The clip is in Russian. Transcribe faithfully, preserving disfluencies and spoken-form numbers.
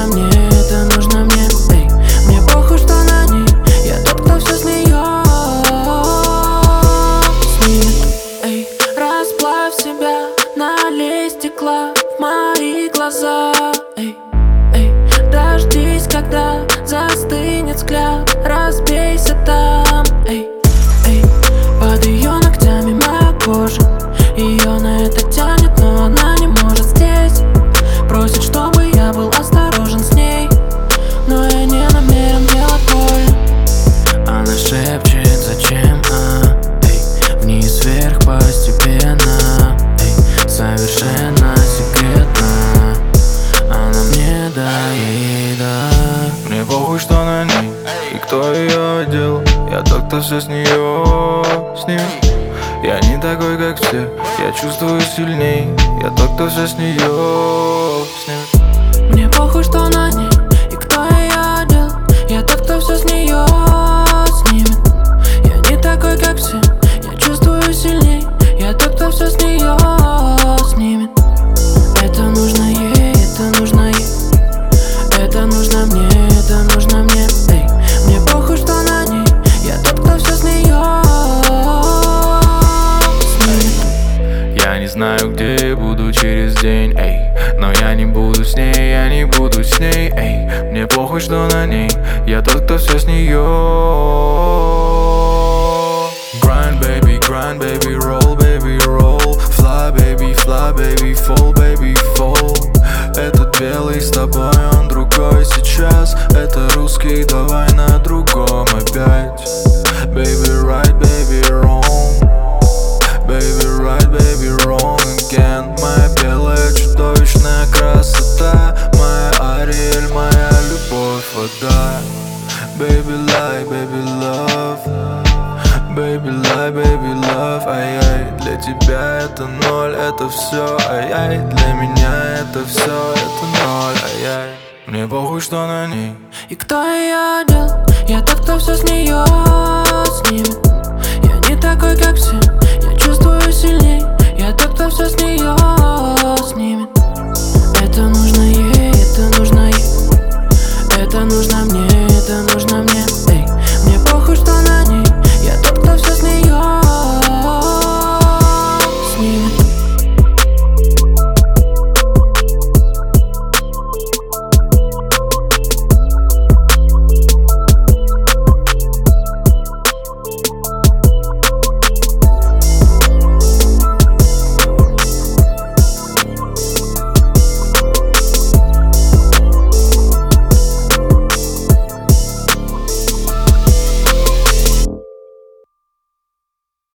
мне, это нужно мне. Эй, мне похуй, что на ней, я тот, кто все с нее снимет. Эй, расплавь себя, налей стекла в мои глаза. Эй, эй, дождись, когда застынет взгляд, разбейся там. Эй, эй, под ее ногтями моя кожа, ее на это тянет, но она не может здесь. Просит, чтобы я был осторожен с ней, но я не намерен делать больно. Она шепчет, зачем, а, эй, вниз вверх постепенно, эй, совершенно секретно. Она мне да, ей да. Мне похуй, что на ней и кто ее одел. Я тот, кто все с нее снимет. Я не такой, как все, я чувствую сильней. Я тот, кто все с нее снимет. Мне похуй, что на ней и кто ее одел. Я тот, кто все с нее снимет. Я не такой, как все, я чувствую сильней. Я тот, кто все с нее снимет. Это нужно ей, это нужно ей. Это нужно мне, это нужно мне. Эй, мне похуй, что на ней. Я тот, кто все с нее снимет. Я не знаю, где буду через день, эй, но я не буду с ней, я не буду с ней, эй. Мне похуй, что на ней, я тот, кто все с нее. Grind, baby, grind, baby, roll, baby, roll. Fly, baby, fly, baby, fall, baby, fall. Этот белый с тобой, он другой сейчас. Это русский, давай на другом опять. Baby, right, baby, wrong. Baby, right, baby, wrong again. Моя белая чудовищная красота, моя Ариэль, моя любовь, вода. Baby, lie, baby, love. Baby, lie, baby, love. Ай-яй, для тебя это ноль, это все. Ай-яй, для меня это все, это ноль. Ай-яй, мне похуй, что на ней И кто ее одел? Я тот, кто все с нее снимет. Я не такой, как все, я чувствую сильней. Я тот, кто все с нее снимет.